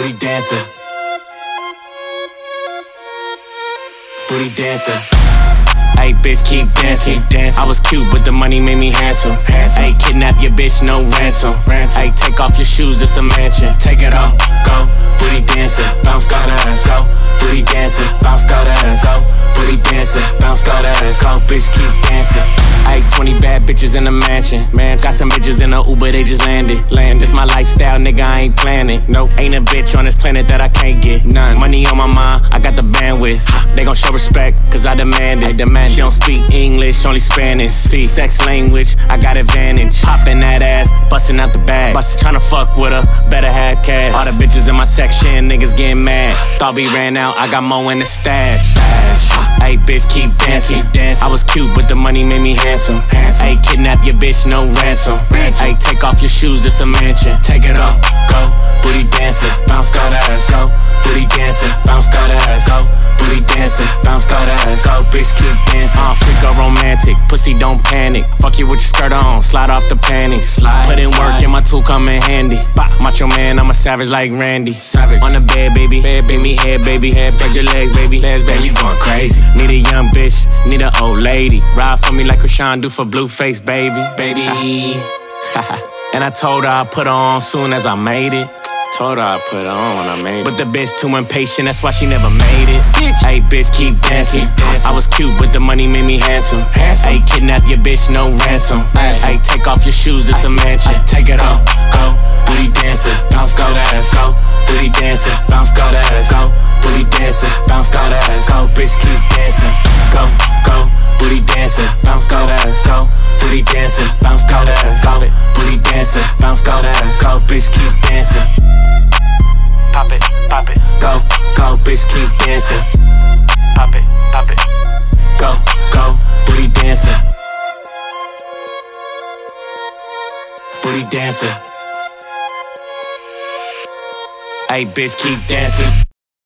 booty dancer, booty dancer. Ayy, bitch, keep dancing. I was cute, but the money made me handsome. Ayy, kidnap your bitch, no ransom. Ayy, take off your shoes, it's a mansion. Take it off, go, booty dancer, bounce that ass, go, booty dancer, bounce that ass, go, booty dancer, bounce that ass, go, bitch, keep dancing. Ayy, 20 bad bitches in the mansion. Got some bitches in a Uber, they just landed. This my lifestyle, nigga, I ain't planning. Nope, ain't a bitch on this planet that I can't get. None. Money on my mind, I got the bandwidth. They gon' show respect, cause I demand it. She don't speak English, only Spanish. See, sex language, I got advantage. Poppin' that ass, bustin' out the bag. Tryna fuck with her, better have cash. All the bitches in my section, niggas getting mad. Thought we ran out, I got more in the stash. Ayy, bitch, keep dancing. I was cute, but the money made me handsome. Ayy, kidnap your bitch, no ransom. Ayy, take off your shoes, it's a mansion. Take it off, go, booty dancer, bounce that ass, go, booty dancer, bounce that ass, go, booty dancer, bounce that ass, go, bitch, keep dancing. Freak or romantic, pussy don't panic. Fuck you with your skirt on, slide off the panties. Put in work and my tool come in handy. Macho man, I'm a savage like Randy. On the bed, baby, beat me head, baby, head, spread your legs, baby, you going crazy. Need a young bitch, need an old lady. Ride for me like Krishan do for Blueface, baby. And I told her I'd put her on soon as I made it. Told her I'd put her on when I made it. But the bitch too impatient, that's why she never made it. Ayy, bitch, keep dancing. I was cute, but the money made me handsome. Ayy, kidnap your bitch, no ransom. Ayy, take off your shoes, it's a mansion. Take it off, go, booty dancer, bounce that ass, go, booty dancer, bounce that ass, go, booty dancer, bounce that ass, go, bitch, keep dancing. Go, go, booty dancer, bounce that ass, go, booty dancer, bounce that ass, go, booty dancer, bounce that ass, go, bitch, keep dancing. Pop it, go, go, bitch, keep dancing. Pop it, go, go, booty dancer, booty dancer. Ayy, bitch, keep dancing.